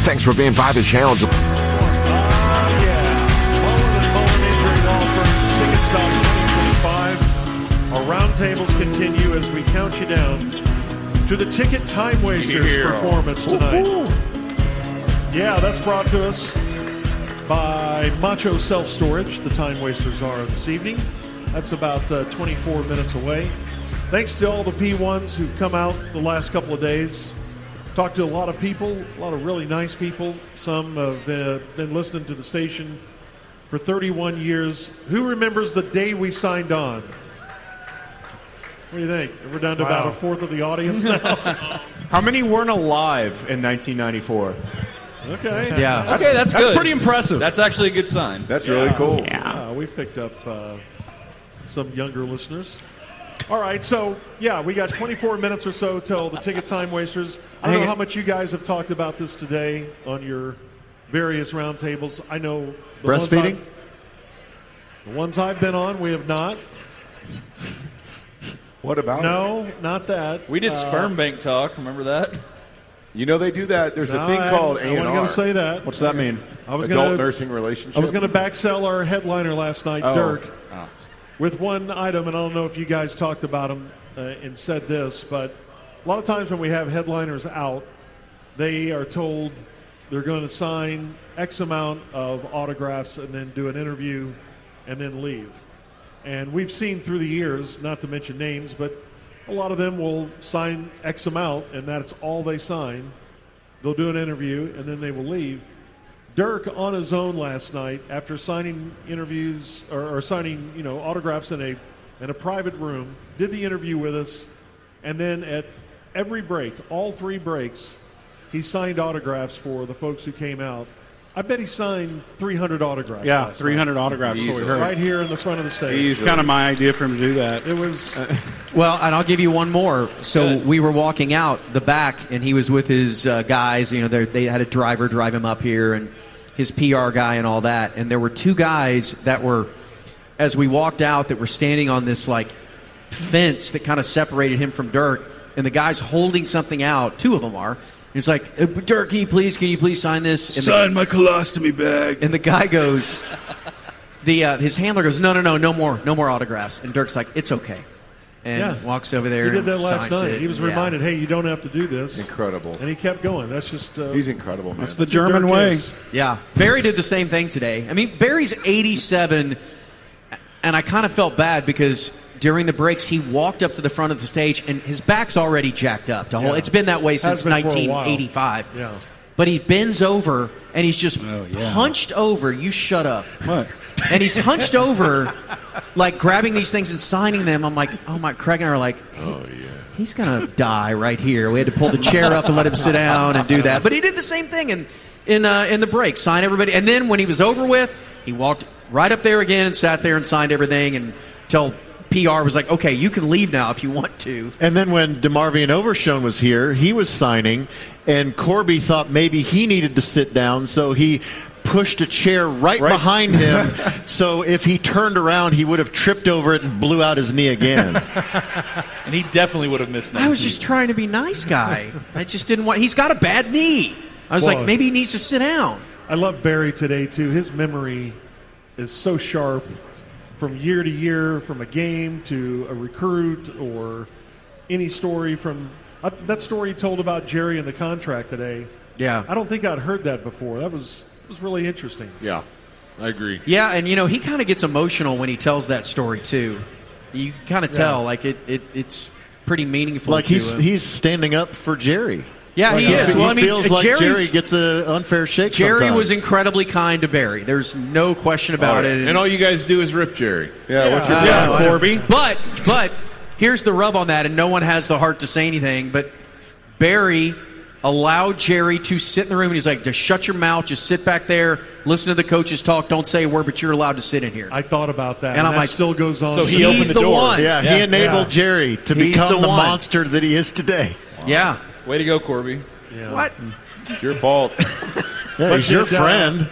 Thanks for being by the challenge. Our roundtables continue as we count you down to the Ticket Time Wasters performance tonight. Yeah, that's brought to us by Macho Self Storage. The Time Wasters are this evening. That's about 24 minutes away. Thanks to all the P1s who've come out the last couple of days. Talked to a lot of people, a lot of really nice people. Some have been listening to the station for 31 years. Who remembers the day we signed on? What do you think? We're down to about a fourth of the audience now. How many weren't alive in 1994? Okay. Yeah. Okay, that's good. That's pretty impressive. That's actually a good sign. That's really cool. Yeah, we picked up some younger listeners. All right, so, yeah, we got 24 minutes or so till the Ticket Time Wasters. I don't know how much you guys have talked about this today on your various roundtables. I know breastfeeding? The ones I've been on, we have not. What about No, not that. We did sperm bank talk. Remember that? You know they do that. There's a thing called A&R. I wasn't going to say that. What's that mean? Adult nursing relationship. I was going to backsell our headliner last night, Dirk, with one item, and I don't know if you guys talked about him and said this, but a lot of times when we have headliners out, they are told they're going to sign X amount of autographs and then do an interview and then leave. And we've seen through the years, not to mention names, but a lot of them will sign X amount, and that's all they sign. They'll do an interview, and then they will leave. Dirk, on his own last night, after signing interviews or signing, autographs in a private room, did the interview with us, and then at every break, all three breaks, he signed autographs for the folks who came out. I bet he signed 300 autographs. Yeah, 300 autographs. Is what we heard. Right here in the front of the stage. It's kind of my idea for him to do that. It was. Well, and I'll give you one more. So we were walking out the back, and he was with his guys. They had a driver drive him up here, and his PR guy and all that. And there were two guys that were, as we walked out, that were standing on this fence that kind of separated him from Dirk. And the guy's holding something out. Two of them are. He's like, Dirk, can you please sign this? And sign my colostomy bag. And the guy goes, his handler goes, no more autographs. And Dirk's like, it's okay. And walks over there. He did that last night. It. He was reminded, hey, you don't have to do this. Incredible. And he kept going. That's just. He's incredible, man. That's the German way. Yeah. Barry did the same thing today. I mean, Barry's 87, and I kind of felt bad because during the breaks, he walked up to the front of the stage, and his back's already jacked up. It's been that way since 1985. Yeah. But he bends over, and he's just hunched over. You shut up. What? And he's hunched over, grabbing these things and signing them. I'm like, oh, my, Craig and I are like, he's going to die right here. We had to pull the chair up and let him sit down and do that. But he did the same thing in the break, sign everybody. And then when he was over with, he walked right up there again and sat there and signed everything until PR was like, okay, you can leave now if you want to. And then when DeMarvion Overshone was here, he was signing, and Corby thought maybe he needed to sit down, so he pushed a chair right behind him, so if he turned around, he would have tripped over it and blew out his knee again. And he definitely would have missed I was just trying to be nice guy. I just didn't want... He's got a bad knee. I was like, maybe he needs to sit down. I love Barry today, too. His memory is so sharp. From year to year, from a game to a recruit or any story from that story he told about Jerry and the contract today. Yeah. I don't think I'd heard that before. That was really interesting. Yeah, I agree. Yeah, and he kind of gets emotional when he tells that story too. You can kind of tell it's pretty meaningful. He's standing up for Jerry. Yeah, he is. Well, he feels like Jerry gets an unfair shake Jerry sometimes. was incredibly kind to Barry. There's no question about it. And all you guys do is rip Jerry. What's your Corby? But here's the rub on that, and no one has the heart to say anything, but Barry allowed Jerry to sit in the room, and he's like, just shut your mouth, just sit back there, listen to the coaches talk, don't say a word, but you're allowed to sit in here. I thought about that, and I'm that like, still goes on. So he opened the door. One. Yeah, he enabled Jerry to become the monster that he is today. Wow. Yeah. Way to go, Corby. Yeah. What? It's your fault. He's your friend.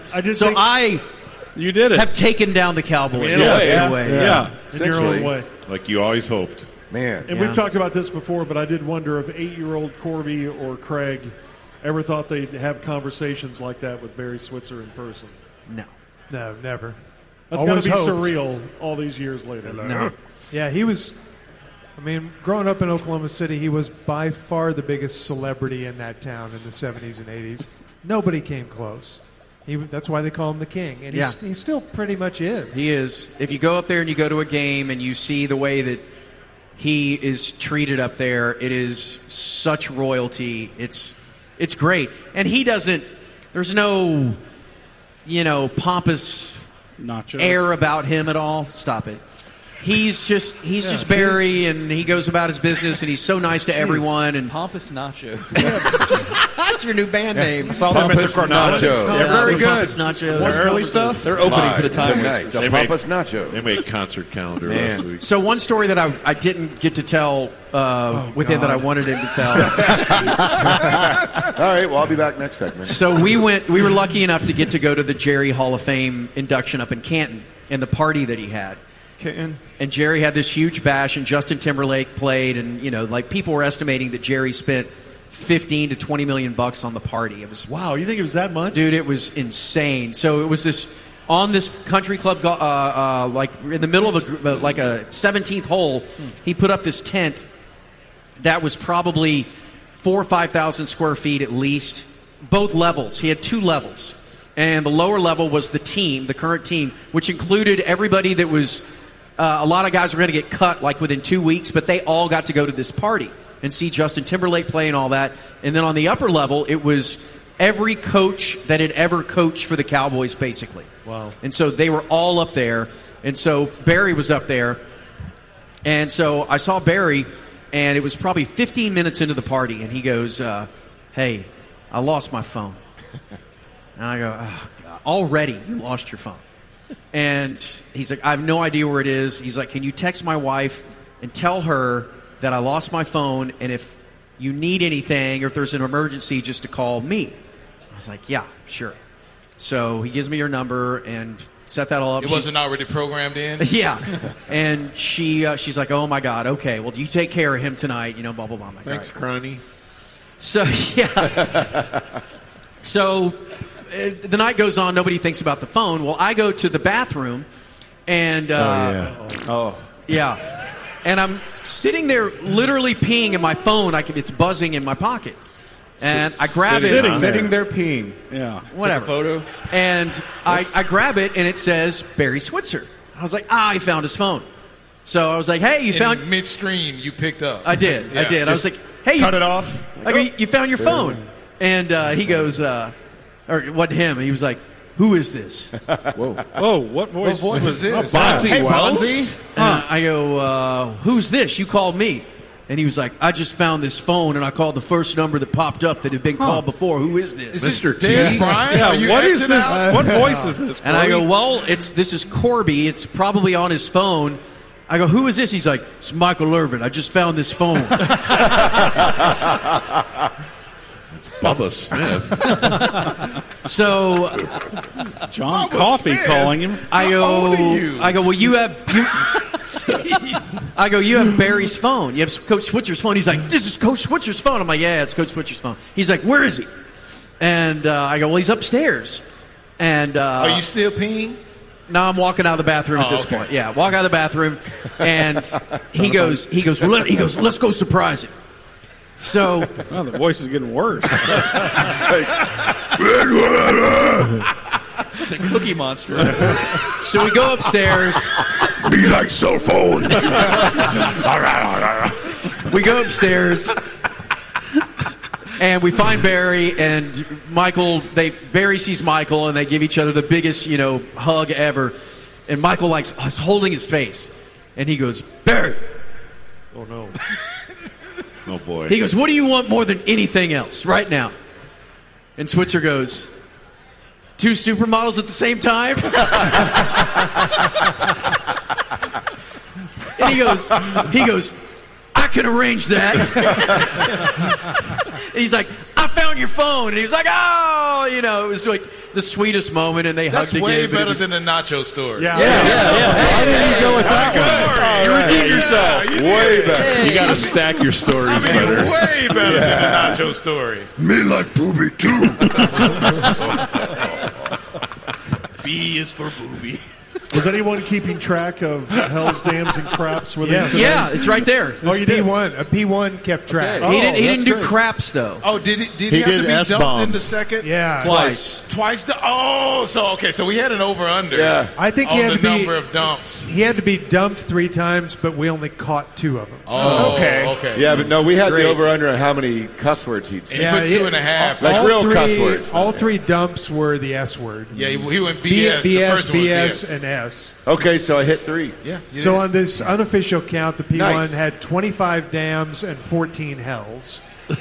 You did it. Have taken down the Cowboys. In a way. Yeah. In your own way. Like you always hoped. Man. And we've talked about this before, but I did wonder if 8-year-old Corby or Craig ever thought they'd have conversations like that with Barry Switzer in person? No. No, never. That's got Always to be hoped. surreal all these years later. No. Yeah, he was. I mean, growing up in Oklahoma City, he was by far the biggest celebrity in that town in the 70s and 80s. Nobody came close. That's why they call him the King. And Yeah. he still pretty much is. He is. If you go up there and you go to a game and you see the way that he is treated up there, it is such royalty. It's great. And he doesn't, there's no, pompous Nachos. air about him at all. Stop it. He's just Barry, and he goes about his business, and he's so nice to everyone. And Pompous Nacho. that's your new band name. Saw them at the Coronado. Nacho. They're very good. Pompous Nachos. Their early stuff. They're opening for the Live time tonight. waste. They The made- Pampas Nacho. They made concert calendar Man. last week. So one story that I didn't get to tell with him that I wanted him to tell. All right, well, I'll be back next segment. So we were lucky enough to get to go to the Jerry Hall of Fame induction up in Canton and the party that he had. And Jerry had this huge bash, and Justin Timberlake played, and people were estimating that Jerry spent $15 to $20 million on the party. It was Wow, you think it was that much? dude, it was insane. So it was this on this country club, like in the middle of a 17th hole. He put up this tent that was probably 4,000 or 5,000 square feet at least, both levels. He had 2 levels, and the lower level was the team, the current team, which included everybody that was. A lot of guys were going to get cut like within 2 weeks, but they all got to go to this party and see Justin Timberlake play and all that. And then on the upper level, it was every coach that had ever coached for the Cowboys, basically. Wow. And so they were all up there. And so Barry was up there. And so I saw Barry, and it was probably 15 minutes into the party, and he goes, hey, I lost my phone. And I go, oh, God, already you lost your phone. And he's like, I have no idea where it is. He's like, can you text my wife and tell her that I lost my phone, and if you need anything or if there's an emergency, just to call me. I was like, yeah, sure. So he gives me her number and set that all up. It wasn't already programmed in? Yeah. And she's like, oh, my God, okay, well, you take care of him tonight, blah, blah, blah. I'm like, Thanks, all right. Cronny. So, yeah. So the night goes on. Nobody thinks about the phone. Well, I go to the bathroom, and yeah, and I'm sitting there literally peeing in my phone. It's buzzing in my pocket, and I grab it. Sitting there peeing. Yeah. Whatever. Photo. And I grab it, and it says Barry Switzer. I was like, he found his phone. So I was like, hey, you found midstream. You picked up. I did. Yeah. I was like, hey, Cut it off. I go, you found your phone. And he goes, or it wasn't him. He was like, who is this? Whoa, what voice? What was this? Bonzi Hey, Wells? Bonzi? And I go, who's this? You called me. And he was like, I just found this phone, and I called the first number that popped up that had been called before. Who is this? Mr. Des T. Bryant? Yeah, Are you what is Xing this? out? What voice is this? And I go, Corey? well, this is Corby. It's probably on his phone. I go, who is this? He's like, it's Michael Irvin. I just found this phone. Bubba Smith. So John Bubba Coffee Smith. calling him. I go, How old are you? I go, well, you have Barry's phone. You have Coach Switzer's phone. He's like, this is Coach Switzer's phone. I'm like, yeah, it's Coach Switzer's phone. He's like, where is he? And I go, well, he's upstairs. And Are you still peeing? no, I'm walking out of the bathroom at this okay. point. Yeah, walk out of the bathroom, and he goes, let's go surprise him. So Oh, the voice is getting worse. The Cookie Monster. So we go upstairs. Be like cell phone. We go upstairs, and we find Barry and Michael. Barry sees Michael, and they give each other the biggest, hug ever. And Michael is holding his face, and he goes, Barry. Oh, no. Oh, boy. He goes, what do you want more than anything else right now? And Switzer goes, 2 supermodels at the same time? And he goes, I can arrange that. And he's like, I found on your phone?" And he was like, "Oh, you know," it was like the sweetest moment, and they That's hugged way again. but it better was- than the nacho story. Yeah. Why didn't you go with that one? All right. yourself. Way better. You got to stack your stories better. Way better than the nacho story. Me like booby too. B is for booby. Was anyone keeping track of Hell's Dams and Craps? With Yes. Yeah, it's right there. Oh, you did? P1. A P1 kept track. He didn't. He that's didn't do good. craps though. Oh, did he He have did to be dumped S-bombs. in the second? Yeah. Twice. Twice the. Oh, so we had an over/under. Yeah. I think on he had the to be number of dumps. He had to be dumped 3 times, but we only caught 2 of them. Oh, Okay. Yeah, but no, we had Great. the over-under on how many cuss words he'd And say. he put 2.5. Like all real 3, cuss words. All 3 dumps were the S word. Yeah, he went BS. The BS, first one was BS, BS. and S. Okay, so I hit 3. Yeah. So on this unofficial count, the P1 Nice. had 25 dams and 14 hells.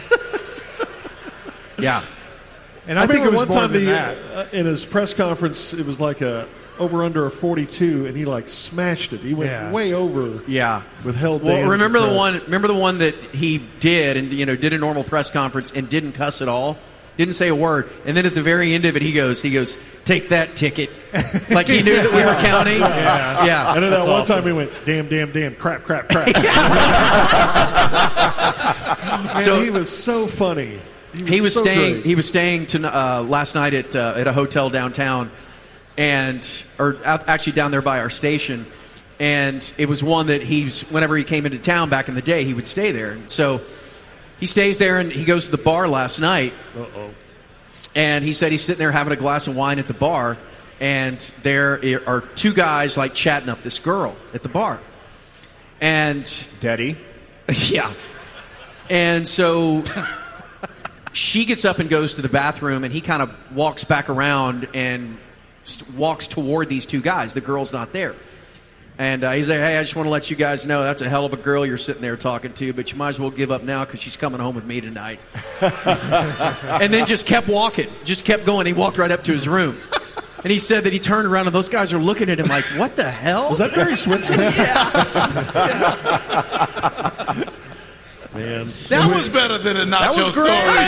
Yeah. And I think it remember was one more time than that. in his press conference, it was like a over/under of 42, and he like smashed it. He went Yeah. way over. Yeah. With Hell Well, Dams remember and the Craps. one? Remember the one that he did, and did a normal press conference and didn't cuss at all, didn't say a word, and then at the very end of it, he goes, "Take that ticket," like he knew that we were counting. Yeah. And then that That's one awesome. time he went, "Damn, damn, damn, crap, crap, crap." Man, So- he was so funny. He was so staying. great. He was staying to last night at a hotel downtown, actually down there by our station, and it was one that whenever he came into town back in the day, he would stay there. And so he stays there, and he goes to the bar last night. And he said he's sitting there having a glass of wine at the bar, and there are 2 guys like chatting up this girl at the bar, and Daddy. yeah, and so. She gets up and goes to the bathroom, and he kind of walks back around and walks toward these 2 guys. The girl's not there. And he's like, "Hey, I just want to let you guys know that's a hell of a girl you're sitting there talking to, but you might as well give up now because she's coming home with me tonight." And then just kept walking, just kept going. He walked right up to his room. And he said that he turned around, and those guys are looking at him like, "What the hell?" Was that Barry Switzer? Yeah. Man, That was better than a nacho was story. great.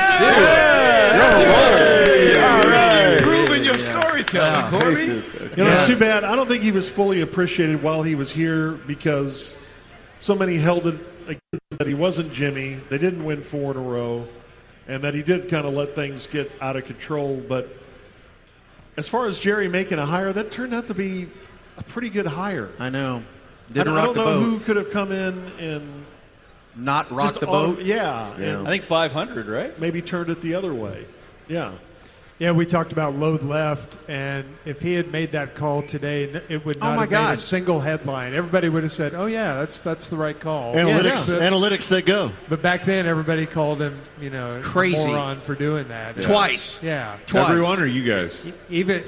Proving your storytelling, Corby. it's too bad. I don't think he was fully appreciated while he was here because so many held it against that he wasn't Jimmy. They didn't win 4 in a row, and that he did kind of let things get out of control. But as far as Jerry making a hire, that turned out to be a pretty good hire. I know. I Didn't rock don't the know boat. who could have come in and Not rock just the boat. and I think 500, right? maybe turned it the other way. Yeah. Yeah, we talked about load left, and if he had made that call today, it would Oh, not my have made God. a single headline. Everybody would have said, "Oh yeah, that's the right call." Analytics that go. But back then, everybody called him, Crazy. a moron for doing that. Twice. Yeah, Twice. Everyone or you guys? even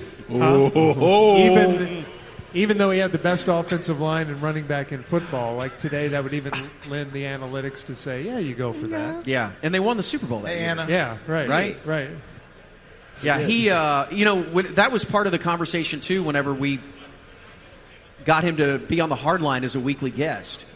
even though he had the best offensive line and running back in football, like today, that would even lend the analytics to say, "Yeah, you go for that." Yeah, and they won the Super Bowl that Hey, year. Anna. Yeah, right, Right? Yeah, he, that was part of the conversation, too, whenever we got him to be on the hard line as a weekly guest,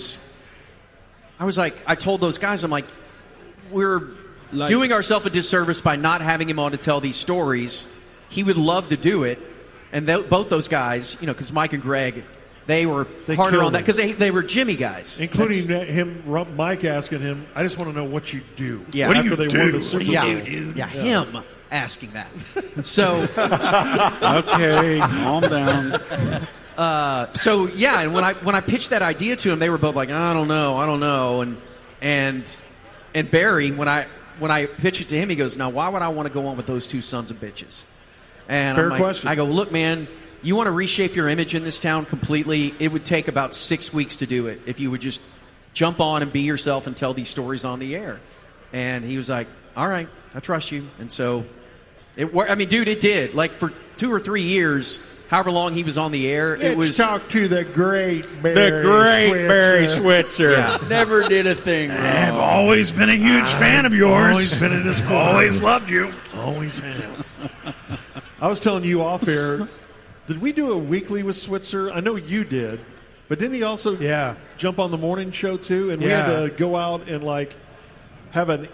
I told those guys, I'm like, we're doing ourselves a disservice by not having him on to tell these stories. He would love to do it. And both those guys, because Mike and Greg, they were harder on that because they were Jimmy guys. Including Mike asking him, "I just want to know what you do." Yeah. After they won the Super Bowl. Yeah, him asking that. So, Okay, calm down. and when I pitched that idea to him, they were both like, I don't know, and Barry, when I pitched it to him, he goes, "Now, why would I want to go on with those 2 sons of bitches?" And Fair I'm like, question. I go, "Look, man, you want to reshape your image in this town completely? It would take about 6 weeks to do it if you would just jump on and be yourself and tell these stories on the air." And he was like, "All right, I trust you." And so, it did. Like for 2 or 3 years, however long he was on the air, it was. Talk to the great Barry Switzer. Yeah. Never did a thing wrong. I've always been a huge fan of yours. Always been in his corner. Always loved you. Always have. I was telling you off air, did we do a weekly with Switzer? I know you did, but didn't he also jump on the morning show too? And we had Yeah. to go out and have an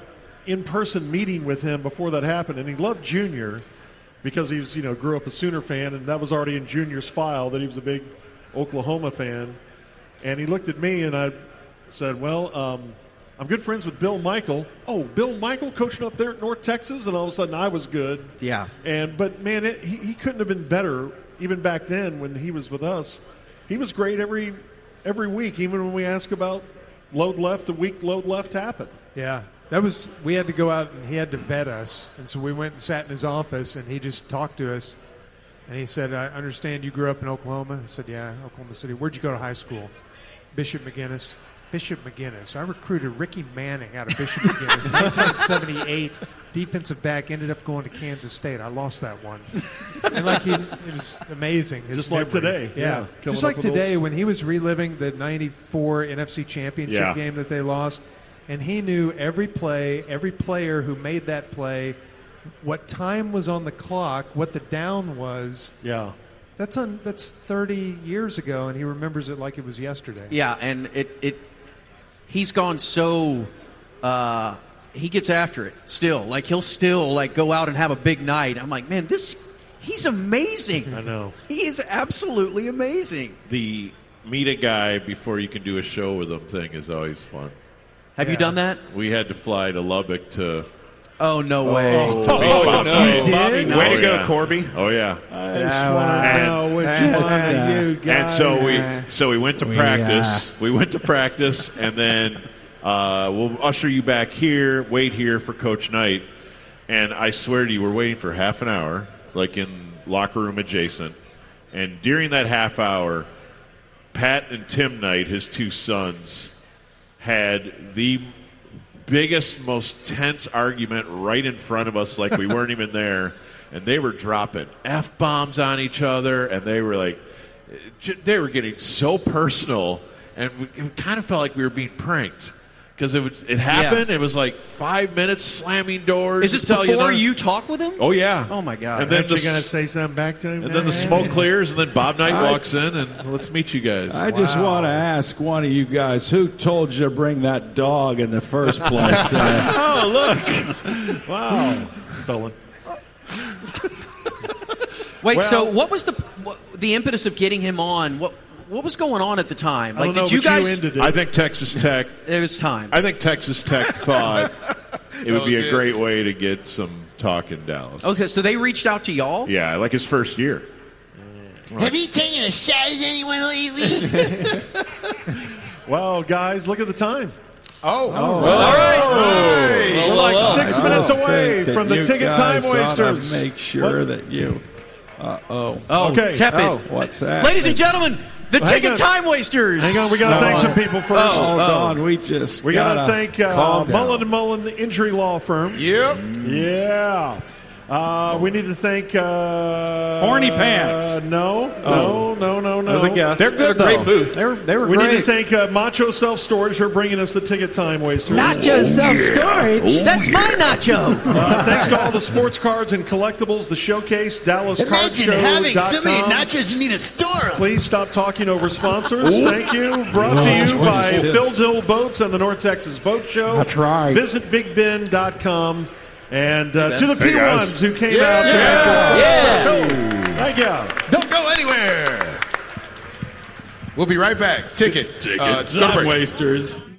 in-person meeting with him before that happened, and he loved Junior because he was, grew up a Sooner fan, and that was already in Junior's file that he was a big Oklahoma fan. And he looked at me, and I said, well, I'm good friends with Bill Michael. Oh, Bill Michael coaching up there at North Texas? And all of a sudden I was good. Yeah. But, man, he couldn't have been better even back then when he was with us. He was great every week, even when we ask about load left, the week load left happened. Yeah. We had to go out and he had to vet us. And so we went and sat in his office and he just talked to us. And he said, I understand you grew up in Oklahoma. I said, yeah, Oklahoma City. Where'd you go to high school? Bishop McGinnis. I recruited Ricky Manning out of Bishop McGinnis in 1978. Defensive back, ended up going to Kansas State. I lost that one. And it was amazing. Just like today. Yeah. Just like today when he was reliving the 94 NFC Championship game that they lost. And he knew every play, every player who made that play, what time was on the clock, what the down was. Yeah. That's 30 years ago, and he remembers it like it was yesterday. Yeah, and he's gone so he gets after it still. Like he'll still go out and have a big night. I'm like, man, he's amazing. I know. He is absolutely amazing. The meet a guy before you can do a show with him thing is always fun. Have you done that? We had to fly to Lubbock to. Oh, no way. No. You did? Way to go, Corby. Oh, yeah. And so we went to practice. We went to practice, and then we'll usher you back here, wait here for Coach Knight. And I swear to you, we're waiting for half an hour, like in locker room adjacent. And during that half hour, Pat and Tim Knight, his two sons, had the biggest, most tense argument right in front of us, like we weren't even there, and they were dropping F-bombs on each other, and they were getting so personal, and it kind of felt like we were being pranked because it happened. Yeah. It was like 5 minutes slamming doors. Is this before you talk with him? Oh yeah. Oh my God. And then you're going to say something back to him. And then the smoke clears, and then Bob Knight walks in, and let's meet you guys. I just want to ask one of you guys, who told you to bring that dog in the first place? Oh, look! Wow, stolen. Wait, so what was the impetus of getting him on? What was going on at the time? Did you guys? I think Texas Tech. It was time. I think Texas Tech thought it would be a great way to get some talk in Dallas. Okay, so they reached out to y'all? Yeah, like his first year. Have you taken a shot at anyone lately? Well, guys, look at the time. All right. We're like 6 minutes away from the Ticket Time Wasters. Make sure that you. Okay. Tepid. What's that? Ladies and gentlemen, the Ticket Time Wasters. Hang on, we got to thank some people first. Hold on, we got to thank Mullen & Mullen Injury Law Firm. Yep. Yeah. We need to thank Horny Pants. No. As a guess. They're good, though. Great booth. They were We great. need to thank Macho Self Storage for bringing us the Ticket Time Wasters. Nacho Self Storage. That's my nacho. Thanks to all the sports cards and collectibles, the showcase, Imagine having so many DallasCardShow.com. nachos you need to store them. Please stop talking over sponsors. Thank you. Brought to you by Phil Dill Boats and the North Texas Boat Show. That's right. Visit BigBen.com. And to the Hey, P1s guys. who came out to help us. Thank you. Don't go anywhere. We'll be right back. Ticket. Go to break. Wasters.